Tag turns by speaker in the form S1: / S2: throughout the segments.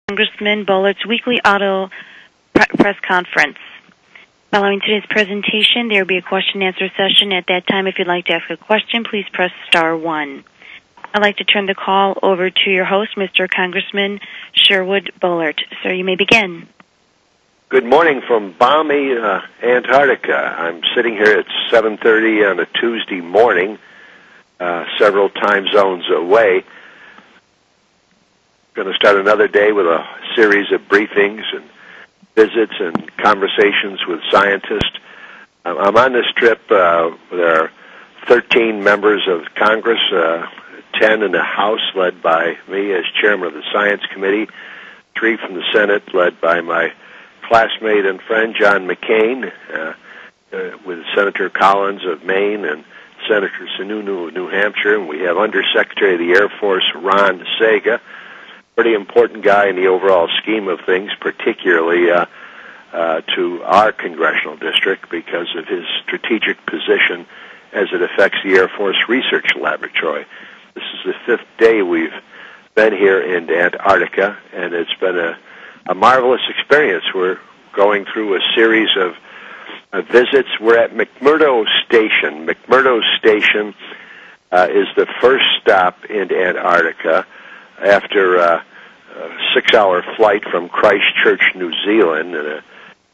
S1: Congressman Bullard's weekly auto press conference. Following today's presentation, there will be a question-and-answer session. At that time, if you'd like to ask a question, please press star 1. I'd like to turn the call over to your host, Mr. Congressman Sherwood Bullard. Sir, you may begin.
S2: Good morning from balmy Antarctica. I'm sitting here at 7:30 on a Tuesday morning, several time zones away. Going to start another day with a series of briefings and visits and conversations with scientists. I'm on this trip. There are 13 members of Congress, 10 in the House, led by me as chairman of the Science Committee, 3 from the Senate, led by my classmate and friend John McCain, with Senator Collins of Maine and Senator Sununu of New Hampshire, and we have Undersecretary of the Air Force Ron Sega, pretty important guy in the overall scheme of things, particularly to our congressional district because of his strategic position as it affects the Air Force Research Laboratory. This is the 5th day we've been here in Antarctica, and it's been a marvelous experience. We're going through a series of visits. We're at McMurdo Station. McMurdo Station is the first stop in Antarctica after a 6-hour flight from Christchurch, New Zealand, in a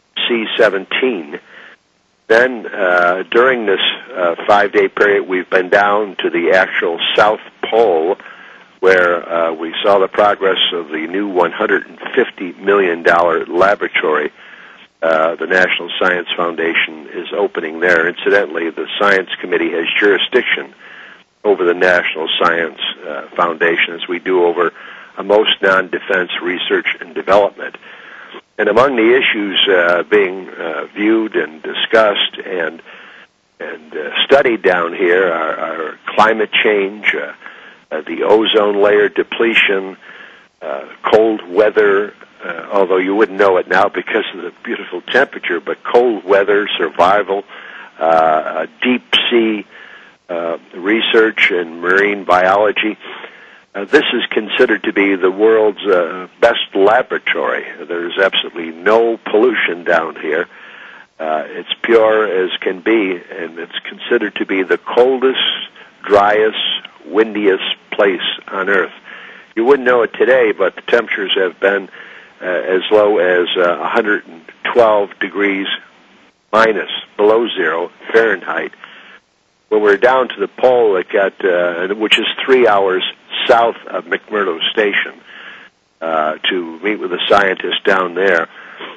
S2: C-17. Then, during this 5-day period, we've been down to the actual South Pole, where we saw the progress of the new $150 million laboratory the National Science Foundation is opening there. Incidentally, the Science Committee has jurisdiction over the National Science Foundation, as we do over most non-defense research and development. And among the issues being viewed and discussed and studied down here are climate change, the ozone layer depletion, cold weather, although you wouldn't know it now because of the beautiful temperature, but cold weather, survival, deep sea research and marine biology. This is considered to be the world's best laboratory. There's absolutely no pollution down here. It's pure as can be, and it's considered to be the coldest, driest, windiest place on Earth. You wouldn't know it today, but the temperatures have been as low as 112 degrees minus, below zero Fahrenheit. When we're down to the pole, it got, which is 3 hours south of McMurdo Station, to meet with the scientists down there,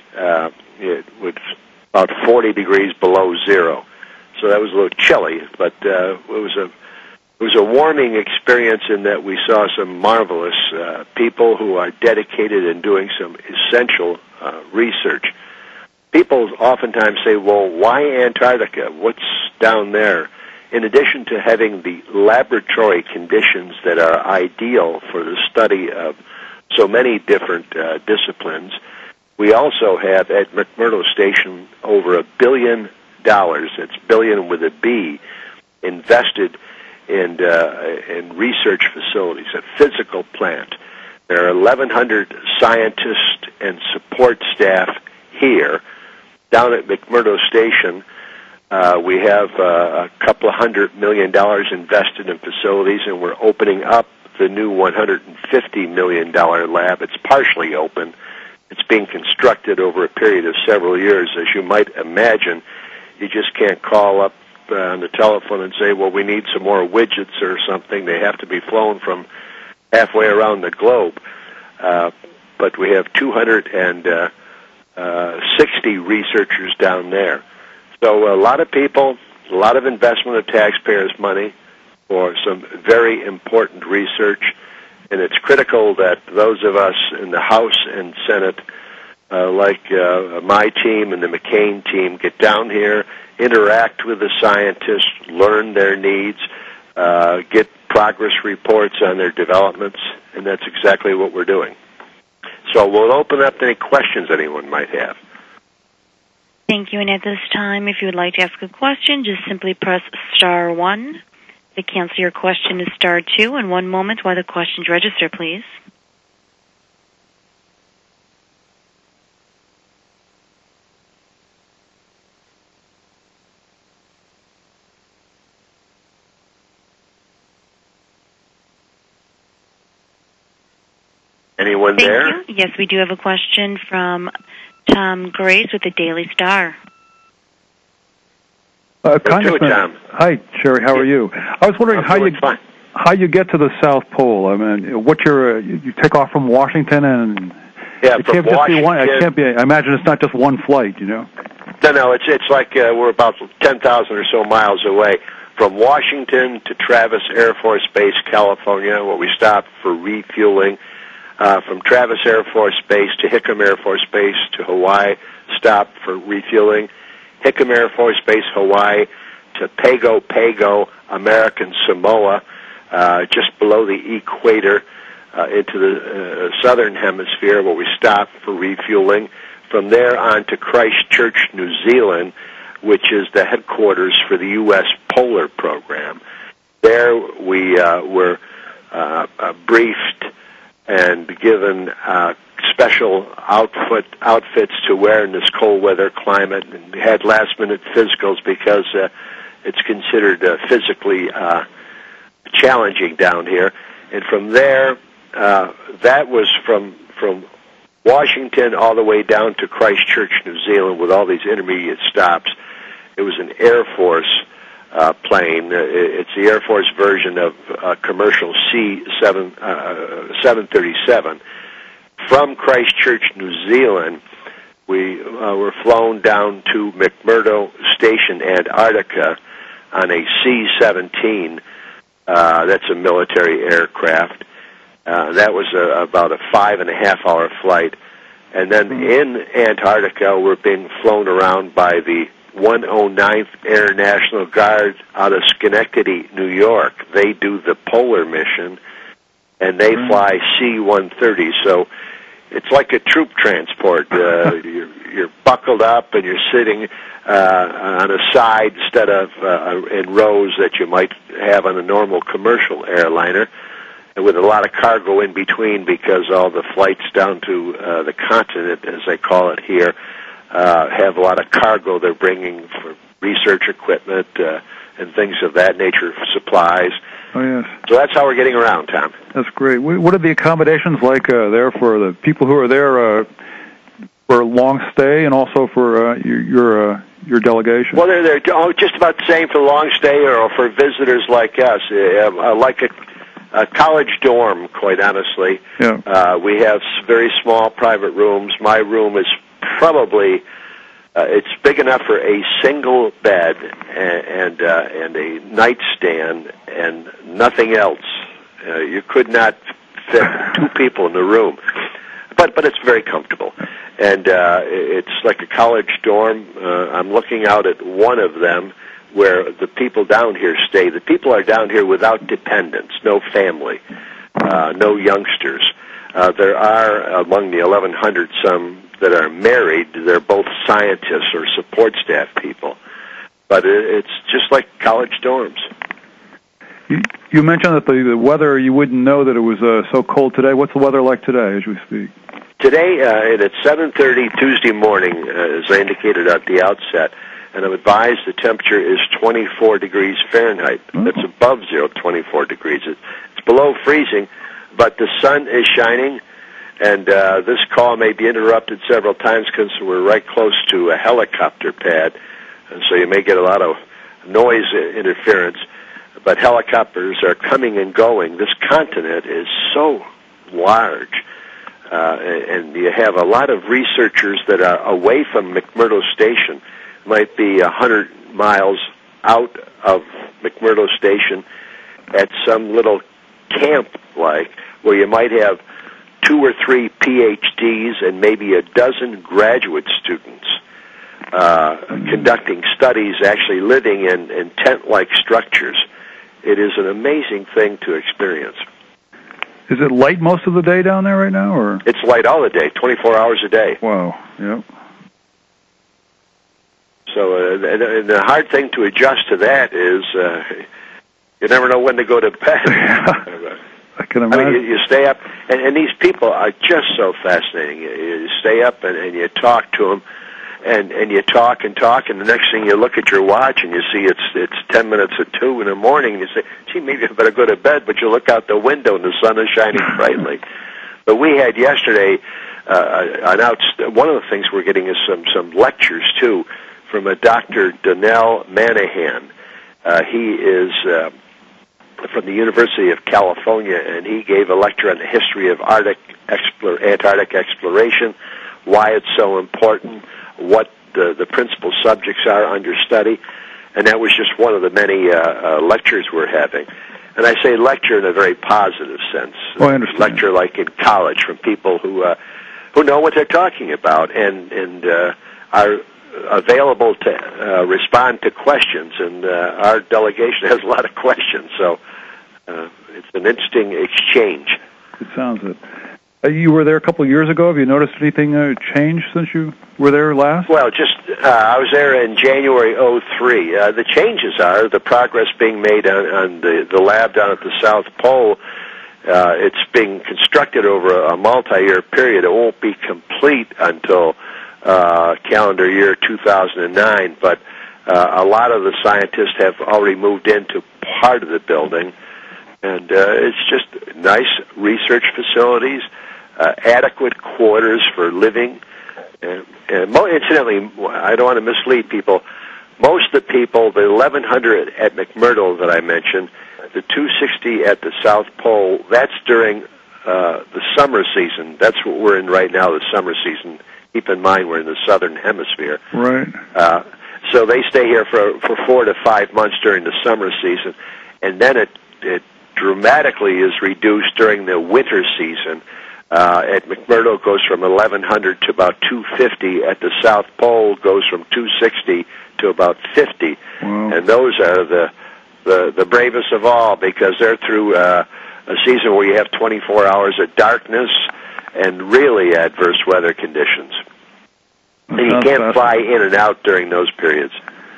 S2: it was about 40 degrees below zero. So that was a little chilly, but it was a warming experience in that we saw some marvelous people who are dedicated in doing some essential research. People oftentimes say, well, why Antarctica? What's down there? In addition to having the laboratory conditions that are ideal for the study of so many different disciplines, we also have at McMurdo Station over $1 billion, it's billion with a B, invested in research facilities, a physical plant. There are 1,100 scientists and support staff here. Down at McMurdo Station, we have a couple of $100 million invested in facilities, and we're opening up the new $150 million lab. It's partially open. It's being constructed over a period of several years. As you might imagine, you just can't call up on the telephone and say, well, we need some more widgets or something. They have to be flown from halfway around the globe. But we have 260 researchers down there. So a lot of people, a lot of investment of taxpayers' money for some very important research, and it's critical that those of us in the House and Senate, like my team and the McCain team, get down here, interact with the scientists, learn their needs, get progress reports on their developments, and that's exactly what we're doing. So we'll open up to any questions anyone might have.
S1: Thank you. And at this time, if you would like to ask a question, just simply press star 1. To cancel your question is star 2. And one moment while the questions register, please.
S2: Anyone
S1: Thank
S2: there?
S1: you. Yes, we do have a question from Tom Grace with the Daily Star.
S2: Congressman, Tom.
S3: Hi, Sherry. How are you? I was wondering how you get to the South Pole. I mean, what you take off from Washington and
S2: yeah,
S3: it
S2: from
S3: can't
S2: Washington.
S3: Just be one. It can't be. I imagine it's not just one flight. You know.
S2: No. It's like we're about 10,000 or so miles away from Washington to Travis Air Force Base, California, where we stop for refueling. From Travis Air Force Base to Hickam Air Force Base to Hawaii, stop for refueling. Hickam Air Force Base, Hawaii, to Pago Pago, American Samoa, just below the equator, into the southern hemisphere, where we stop for refueling. From there on to Christchurch, New Zealand, which is the headquarters for the U.S. Polar Program. There we were briefed and given special outfits to wear in this cold weather climate, and we had last-minute physicals because it's considered physically challenging down here. And from there, that was from Washington all the way down to Christchurch, New Zealand, with all these intermediate stops. It was an Air Force plane. It's the Air Force version of commercial C-737. From Christchurch, New Zealand, we were flown down to McMurdo Station, Antarctica, on a C-17. That's a military aircraft. That was about a 5.5-hour flight. And then in Antarctica, we're being flown around by the 109th Air National Guard out of Schenectady, New York. They do the polar mission, and they fly C-130. So it's like a troop transport. You're buckled up, and you're sitting on a side instead of in rows that you might have on a normal commercial airliner, and with a lot of cargo in between, because all the flights down to the continent, as they call it here, have a lot of cargo they're bringing for research equipment and things of that nature, supplies.
S3: Oh, yes.
S2: So that's how we're getting around, Tom.
S3: That's great. What are the accommodations like there for the people who are there for a long stay, and also for your delegation?
S2: Well, they're just about the same for long stay or for visitors like us, like a college dorm, quite honestly.
S3: Yeah.
S2: We have very small private rooms. My room is probably it's big enough for a single bed and a nightstand and nothing else. You could not fit two people in the room, but it's very comfortable, and it's like a college dorm. I'm looking out at one of them where the people down here stay. The people are down here without dependents, no family, no youngsters. There are among the 1,100 some that are married. They're both scientists or support staff people. But it's just like college dorms.
S3: You mentioned that the weather, you wouldn't know that it was so cold today. What's the weather like today as we speak?
S2: Today, at 7:30 Tuesday morning, as I indicated at the outset, and I'm advised the temperature is 24 degrees Fahrenheit. Oh. That's above 24 degrees. It's below freezing, but the sun is shining. And this call may be interrupted several times because we're right close to a helicopter pad, and so you may get a lot of noise interference. But helicopters are coming and going. This continent is so large, and you have a lot of researchers that are away from McMurdo Station. It might be 100 miles out of McMurdo Station at some little camp-like, where you might have 2 or 3 PhDs and maybe a dozen graduate students conducting studies, actually living in tent-like structures. It is an amazing thing to experience.
S3: Is it light most of the day down there right now, or?
S2: It's light all the day, 24 hours a day.
S3: Wow, yep.
S2: So and the hard thing to adjust to that is you never know when to go to bed.
S3: I can imagine.
S2: I mean, you stay up, and these people are just so fascinating. You stay up and you talk to them, and you talk, and the next thing you look at your watch and you see it's 10 minutes to 2 in the morning, and you say, gee, maybe I better go to bed, but you look out the window and the sun is shining brightly. But we had yesterday one of the things we're getting is some lectures too from a Dr. Donnell Manahan. He is from the University of California, and he gave a lecture on the history of Antarctic exploration, why it's so important, what the principal subjects are under study, and that was just one of the many lectures we're having. And I say lecture in a very positive sense.
S3: Oh, I understand.
S2: Lecture like in college from people who know what they're talking about and are available to respond to questions. And our delegation has a lot of questions, so it's an interesting exchange.
S3: It sounds it. You were there a couple of years ago. Have you noticed anything change since you were there last?
S2: Well, I was there in January '03. The changes are the progress being made on the lab down at the South Pole. It's being constructed over a multi-year period. It won't be complete until calendar year 2009, but a lot of the scientists have already moved into part of the building, and it's just nice research facilities. Adequate quarters for living. Incidentally, I don't want to mislead people. Most of the people, the 1,100 at McMurdo that I mentioned, the 260 at the South Pole, that's during the summer season. That's what we're in right now, the summer season. Keep in mind we're in the southern hemisphere.
S3: Right.
S2: So they stay here for 4 to 5 months during the summer season, and then it dramatically is reduced during the winter season. At McMurdo goes from 1,100 to about 250. At the South Pole goes from 260 to about 50.
S3: Wow.
S2: And those are the bravest of all because they're through a season where you have 24 hours of darkness and really adverse weather conditions. And you can't fly in and out during those periods.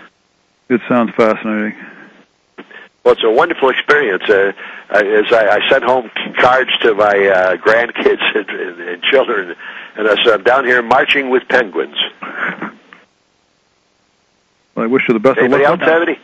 S3: It sounds fascinating.
S2: Well, it's a wonderful experience. As I sent home cards to my grandkids and children, and I said, I'm down here marching with penguins.
S3: Well, I wish you the best
S2: Anybody
S3: of luck.
S2: Else have any?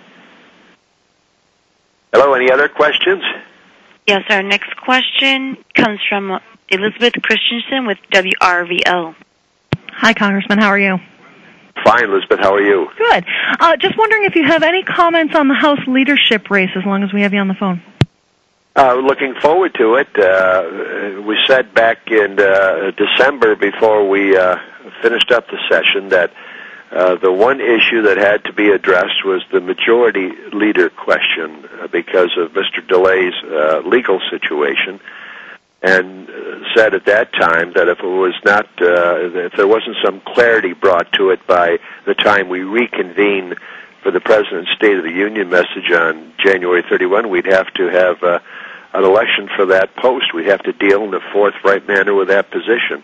S2: Hello, any other questions?
S1: Yes, our next question comes from Elizabeth Christensen with WRVO.
S4: Hi, Congressman. How are you?
S2: Fine, Elizabeth. How are you?
S4: Good. Just wondering if you have any comments on the House leadership race, as long as we have you on the phone.
S2: Looking forward to it. We said back in December before we finished up the session that the one issue that had to be addressed was the majority leader question because of Mr. DeLay's legal situation, and said at that time that if it was not, if there wasn't some clarity brought to it by the time we reconvene for the President's State of the Union message on January 31, we'd have to have an election for that post. We'd have to deal in a forthright manner with that position.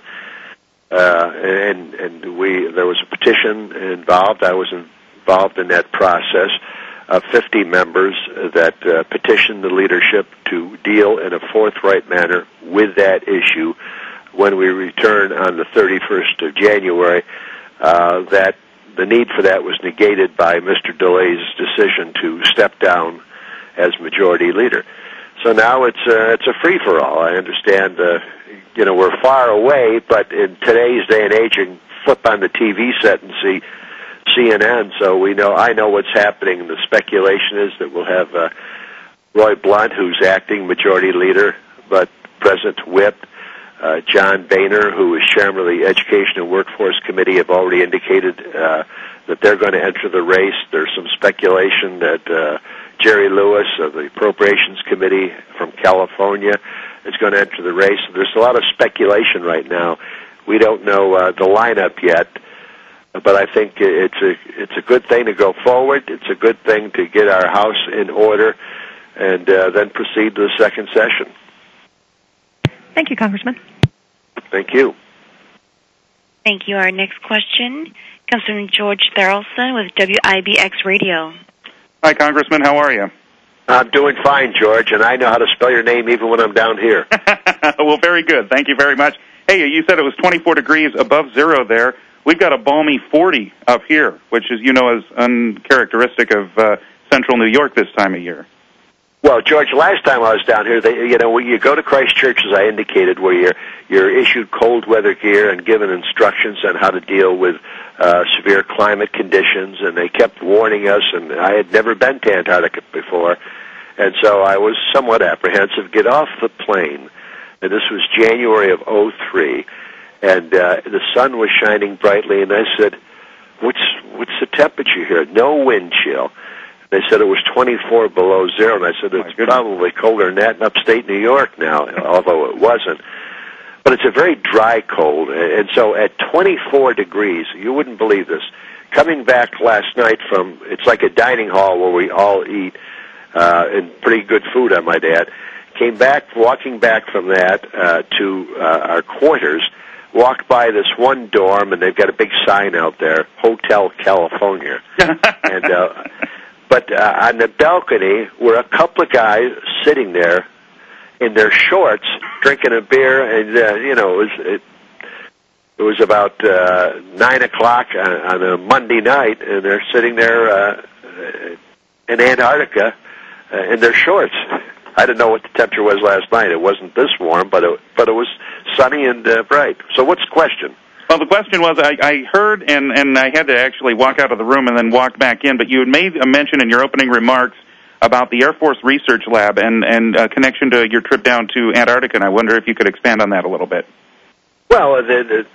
S2: And there was a petition involved. I was involved in that process of 50 members that petitioned the leadership to deal in a forthright manner with that issue when we return on the 31st of January. That the need for that was negated by Mr. DeLay's decision to step down as majority leader. So now it's a free-for-all. I understand, we're far away, but in today's day and age, you can flip on the TV set and see CNN, so I know what's happening. The speculation is that we'll have Roy Blunt, who's acting majority leader, but President Whip, John Boehner, who is chairman of the Education and Workforce Committee, have already indicated that they're going to enter the race. There's some speculation that Jerry Lewis of the Appropriations Committee from California is going to enter the race. There's a lot of speculation right now. We don't know the lineup yet, but I think it's a good thing to go forward. It's a good thing to get our House in order and then proceed to the second session.
S4: Thank you, Congressman.
S2: Thank you.
S1: Thank you. Our next question comes from George Tharrelson with WIBX Radio.
S5: Hi, Congressman. How are you?
S2: I'm doing fine, George, and I know how to spell your name even when I'm down here.
S5: Well, very good. Thank you very much. Hey, you said it was 24 degrees above zero there. We've got a balmy 40 up here, which is, is uncharacteristic of central New York this time of year.
S2: Well, George, last time I was down here, when you go to Christchurch, as I indicated, where you're issued cold weather gear and given instructions on how to deal with severe climate conditions, and they kept warning us, and I had never been to Antarctica before, and so I was somewhat apprehensive. Get off the plane, and this was January of '03, and the sun was shining brightly, and I said, what's the temperature here? No wind chill. They said it was 24 below zero, and I said it's probably colder than that in upstate New York now, although it wasn't. But it's a very dry cold, and so at 24 degrees, you wouldn't believe this. Coming back last night from, it's like a dining hall where we all eat, and pretty good food, I might add. Came back, walking back from that to our quarters, walked by this one dorm, and they've got a big sign out there, Hotel California. But on the balcony were a couple of guys sitting there in their shorts, drinking a beer, and it was about 9 o'clock on a Monday night, and they're sitting there in Antarctica in their shorts. I didn't know what the temperature was last night. It wasn't this warm, but it was sunny and bright. So what's the question?
S5: Well, the question was, I heard, and I had to actually walk out of the room and then walk back in, but you had made a mention in your opening remarks about the Air Force Research Lab and connection to your trip down to Antarctica, and I wonder if you could expand on that a little bit.
S2: Well,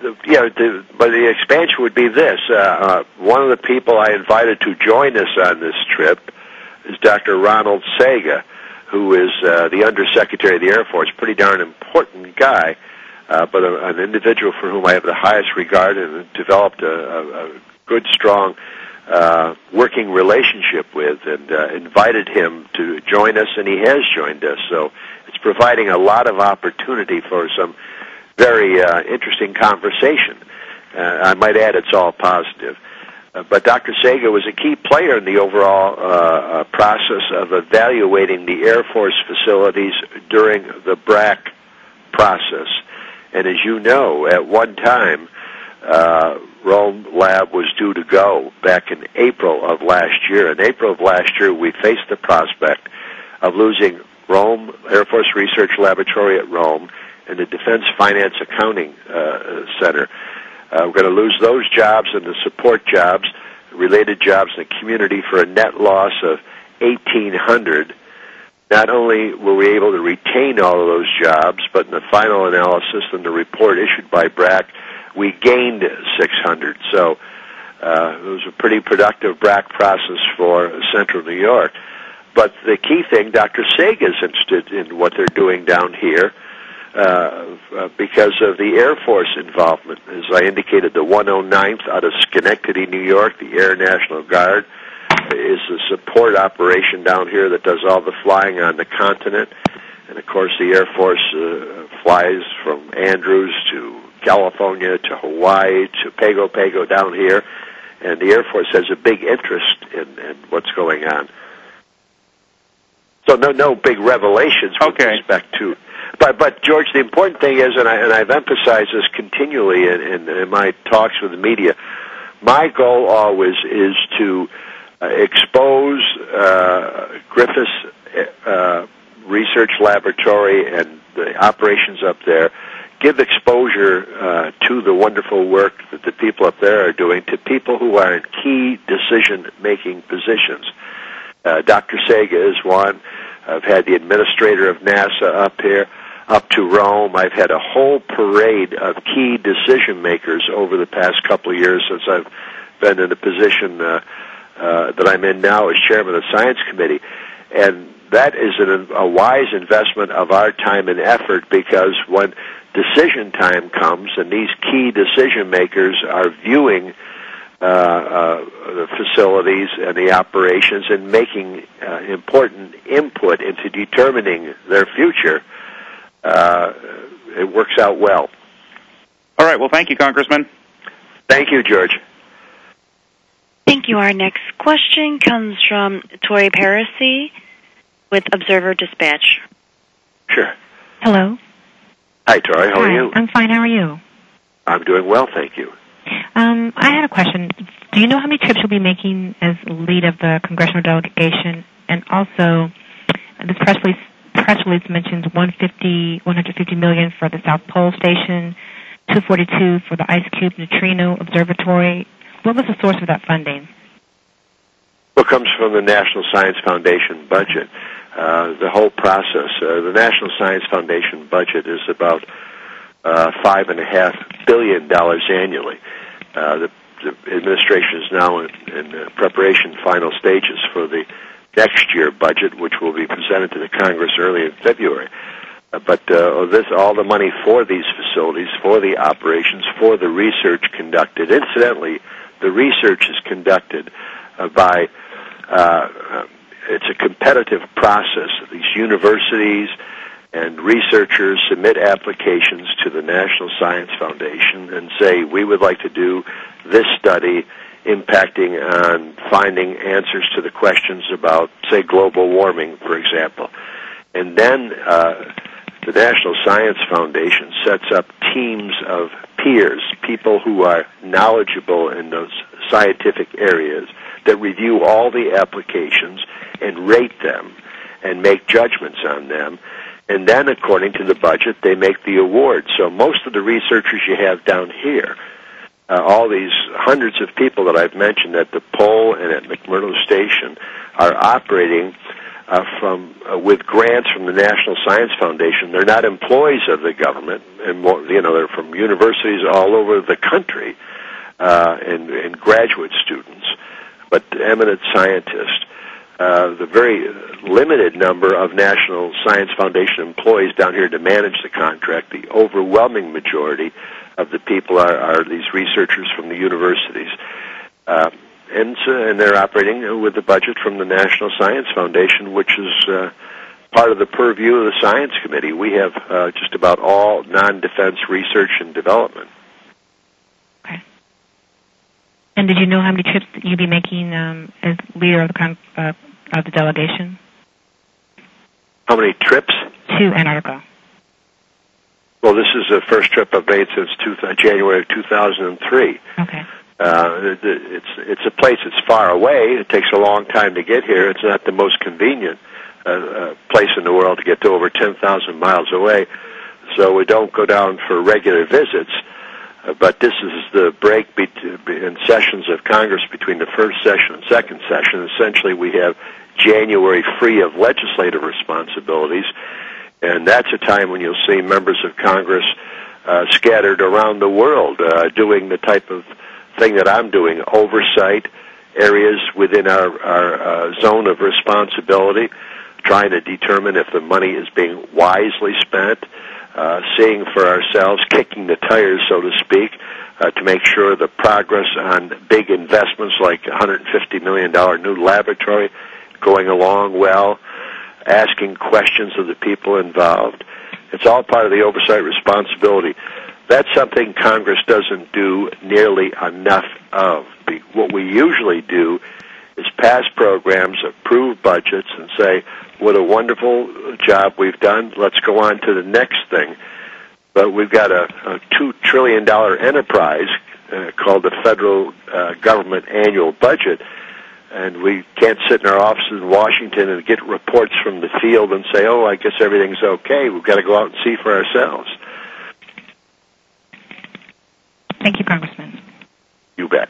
S2: the expansion would be this. One of the people I invited to join us on this trip is Dr. Ronald Sega, who is the Undersecretary of the Air Force, pretty darn important guy. But an individual for whom I have the highest regard and developed a good, strong working relationship with, and invited him to join us, and he has joined us. So it's providing a lot of opportunity for some very interesting conversation. I might add it's all positive. But Dr. Sega was a key player in the overall process of evaluating the Air Force facilities during the BRAC process. And as you know, at one time, Rome Lab was due to go back in April of last year. In April of last year, we faced the prospect of losing Rome Air Force Research Laboratory at Rome and the Defense Finance Accounting Center. We're going to lose those jobs and the support jobs, related jobs in the community for a net loss of 1,800. Not only were we able to retain all of those jobs, but in the final analysis and the report issued by BRAC, we gained 600. So it was a pretty productive BRAC process for Central New York. But the key thing, Dr. Sega is interested in what they're doing down here because of the Air Force involvement. As I indicated, the 109th out of Schenectady, New York, the Air National Guard, is a support operation down here that does all the flying on the continent. And, of course, the Air Force flies from Andrews to California to Hawaii to Pago Pago down here. And the Air Force has a big interest in what's going on. So no big revelations with respect to... But George, the important thing is, and I've emphasized this continually in my talks with the media, my goal always is to expose Griffiths Research Laboratory and the operations up there, give exposure to the wonderful work that the people up there are doing to people who are in key decision-making positions. Dr. Sega is one. I've had the administrator of NASA up here, up to Rome. I've had a whole parade of key decision-makers over the past couple of years since I've been in the position that I'm in now as chairman of the Science Committee. And that is a wise investment of our time and effort, because when decision time comes and these key decision-makers are viewing the facilities and the operations and making important input into determining their future, it works out well.
S5: All right. Well, thank you, Congressman.
S2: Thank you, George.
S1: Thank you. Our next question comes from Tori Parisi with Observer Dispatch.
S2: Sure.
S4: Hello.
S2: Hi, Tori. How are you?
S4: I'm fine. How are you?
S2: I'm doing well, thank you.
S4: I had a question. Do you know how many trips you'll be making as lead of the congressional delegation? And also,
S6: this press release mentions $150 million for the South Pole Station, $242 for the Ice Cube Neutrino Observatory. What was the source of that funding?
S2: Well, it comes from the National Science Foundation budget. The whole process, the National Science Foundation budget is about $5.5 billion annually. The administration is now in preparation final stages for the next year budget, which will be presented to the Congress early in February. But all the money for these facilities, for the operations, for the research conducted. Incidentally, the research is conducted by, it's a competitive process. These universities and researchers submit applications to the National Science Foundation and say, we would like to do this study impacting on finding answers to the questions about, say, global warming, for example. And then the National Science Foundation sets up teams of peers, people who are knowledgeable in those scientific areas, that review all the applications and rate them and make judgments on them. And then, according to the budget, they make the award. So most of the researchers you have down here, all these hundreds of people that I've mentioned at the Pole and at McMurdo Station, are operating with grants from the National Science Foundation. They're not employees of the government, and they're from universities all over the country and graduate students, but eminent scientists. The very limited number of National Science Foundation employees down here to manage the contract, the overwhelming majority of the people are these researchers from the universities. And they're operating with the budget from the National Science Foundation, which is part of the purview of the Science Committee. We have just about all non-defense research and development.
S6: Okay. And did you know how many trips that you'd be making as leader of the delegation?
S2: How many trips?
S6: To Antarctica.
S2: Well, this is the first trip I've made since January of 2003.
S6: Okay.
S2: It's a place that's far away. It takes a long time to get here. It's not the most convenient place in the world to get to, over 10,000 miles away. So we don't go down for regular visits. But this is the break in sessions of Congress between the first session and second session. Essentially, we have January free of legislative responsibilities, and that's a time when you'll see members of Congress scattered around the world doing the type of thing that I'm doing, oversight areas within our zone of responsibility, trying to determine if the money is being wisely spent, seeing for ourselves, kicking the tires, so to speak, to make sure the progress on big investments like $150 million new laboratory going along well, asking questions of the people involved. It's all part of the oversight responsibility. That's something Congress doesn't do nearly enough of. What we usually do is pass programs, approve budgets, and say, what a wonderful job we've done. Let's go on to the next thing. But we've got a $2 trillion enterprise called the federal government annual budget, and we can't sit in our offices in Washington and get reports from the field and say, oh, I guess everything's okay. We've got to go out and see for ourselves.
S6: Thank you, Congressman.
S2: You bet.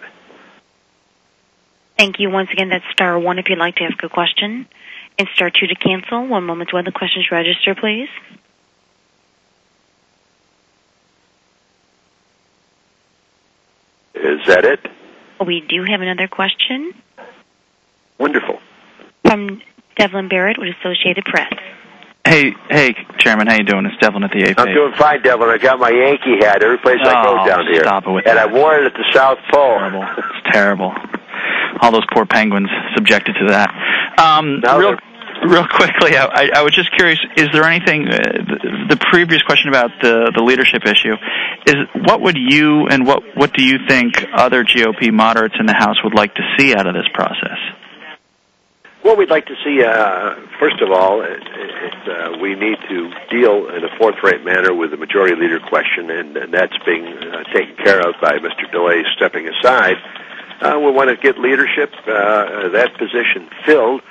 S1: Thank you. Once again, that's star 1 if you'd like to ask a question, and star 2 to cancel. One moment while the questions register, please.
S2: Is that it?
S1: We do have another question.
S2: Wonderful.
S1: From Devlin Barrett with Associated Press.
S7: Hey, Chairman, how you doing? It's Devlin at the AP.
S2: I'm doing fine, Devlin. I got my Yankee hat every place I go down here.
S7: Stop it with
S2: and
S7: that.
S2: I wore it at the South Pole.
S7: Terrible. It's terrible. All those poor penguins subjected to that. Real quickly, I was just curious, is there anything, the previous question about the leadership issue, is what would you and what do you think other GOP moderates in the House would like to see out of this process?
S2: Well, we'd like to see, first of all, we need to deal in a forthright manner with the majority leader question, and that's being taken care of by Mr. DeLay stepping aside. We want to get leadership, that position filled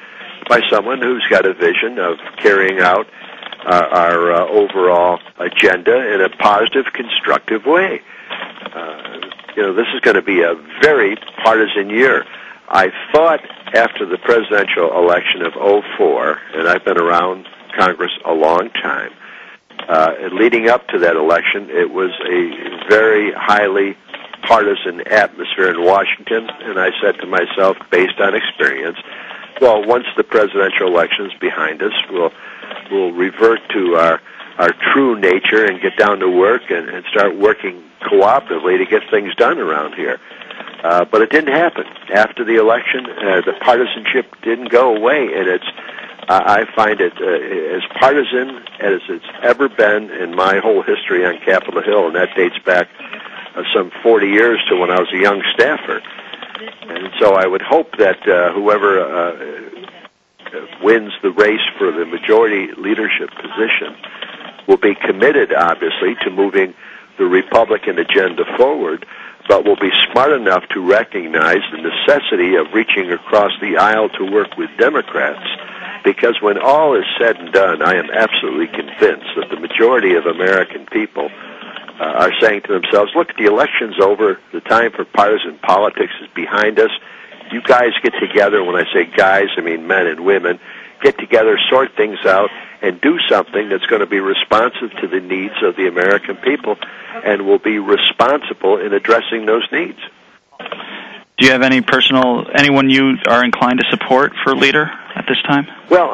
S2: by someone who's got a vision of carrying out our overall agenda in a positive, constructive way. This is going to be a very partisan year. I thought after the presidential election of 2004, and I've been around Congress a long time, and leading up to that election, it was a very highly partisan atmosphere in Washington, and I said to myself, based on experience, well, once the presidential election is behind us, we'll revert to our true nature and get down to work and start working cooperatively to get things done around here. But it didn't happen. After the election, the partisanship didn't go away, and I find it as partisan as it's ever been in my whole history on Capitol Hill, and that dates back some 40 years to when I was a young staffer. And so I would hope that whoever wins the race for the majority leadership position will be committed, obviously, to moving the Republican agenda forward, but will be smart enough to recognize the necessity of reaching across the aisle to work with Democrats, because when all is said and done, I am absolutely convinced that the majority of American people are saying to themselves, look, the election's over, the time for partisan politics is behind us. You guys get together, when I say guys, I mean men and women, get together, sort things out, and do something that's going to be responsive to the needs of the American people and will be responsible in addressing those needs.
S7: Do you have anyone you are inclined to support for leader at this time?
S2: Well,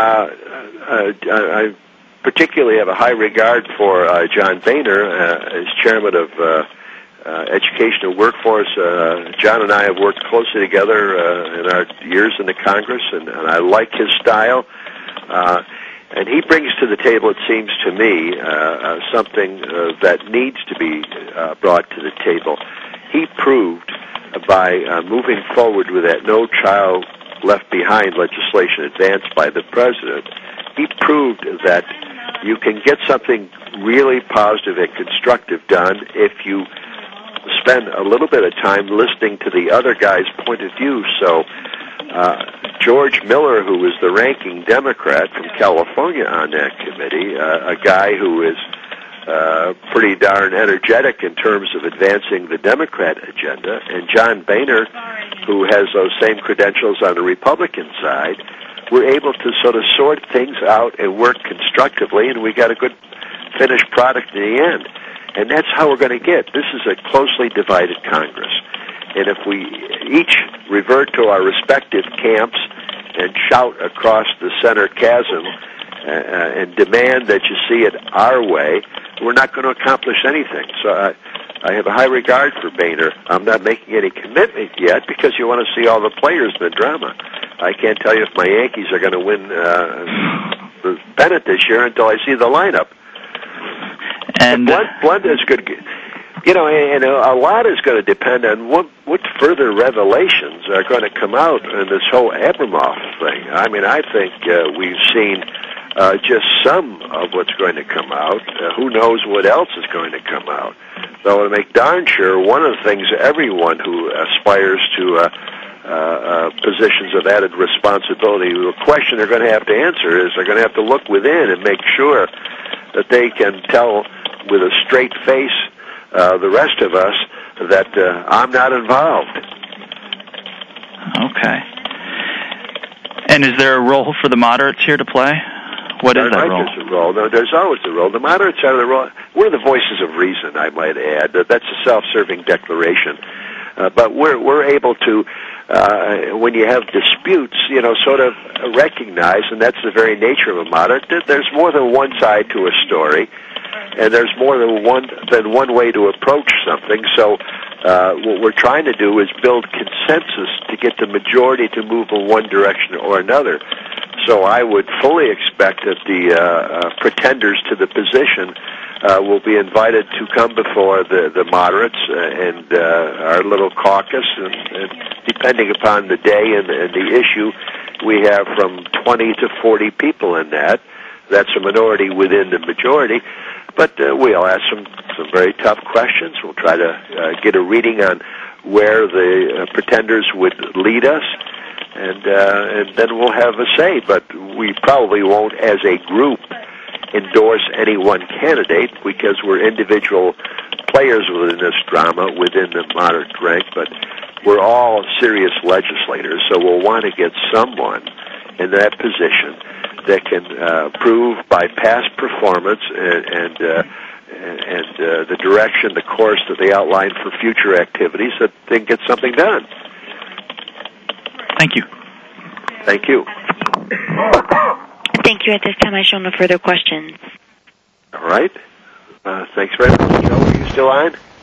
S2: I particularly have a high regard for John Boehner as chairman of Education and Workforce. John and I have worked closely together in our years in the Congress, and I like his style. And he brings to the table, it seems to me, something that needs to be brought to the table. He proved by moving forward with that No Child Left Behind legislation advanced by the president, he proved that you can get something really positive and constructive done if you spend a little bit of time listening to the other guy's point of view. So George Miller, who was the ranking Democrat from California on that committee, a guy who is pretty darn energetic in terms of advancing the Democrat agenda, and John Boehner, who has those same credentials on the Republican side, were able to sort of sort things out and work constructively, and we got a good finished product in the end. And that's how we're going to get. This is a closely divided Congress. And if we each revert to our respective camps and shout across the center chasm and demand that you see it our way, we're not going to accomplish anything. So I have a high regard for Boehner. I'm not making any commitment yet because you want to see all the players in the drama. I can't tell you if my Yankees are going to win the pennant this year until I see the lineup. And Blunt is good. And a lot is going to depend on what further revelations are going to come out in this whole Abramoff thing. I mean, I think we've seen just some of what's going to come out. Who knows what else is going to come out? Though to make darn sure, one of the things everyone who aspires to positions of added responsibility, the question they're going to have to answer is they're going to have to look within and make sure that they can tell with a straight face the rest of us that I'm not involved.
S7: Okay. And is there a role for the moderates here to play? What is that role?
S2: There's a role. No, there's always a role. The moderates are the role. We're the voices of reason, I might add. That's a self-serving declaration. But we're able to, when you have disputes, sort of recognize, and that's the very nature of a moderate, that there's more than one side to a story, and there's more than one way to approach something. So what we're trying to do is build consensus to get the majority to move in one direction or another. So I would fully expect that the pretenders to the position will be invited to come before the moderates and our little caucus, and depending upon the day and the issue, we have from 20 to 40 people in that. That's a minority within the majority. But we'll ask some very tough questions. We'll try to get a reading on where the pretenders would lead us. and then we'll have a say. But we probably won't, as a group, endorse any one candidate because we're individual players within this drama, within the moderate rank, but we're all serious legislators, so we'll want to get someone in that position that can prove by past performance and the direction, the course that they outline for future activities that they can get something done.
S7: Thank you.
S2: Thank you.
S1: Thank you. At this time, I show no further questions.
S2: All right. Thanks very much, Joe. Are you still on?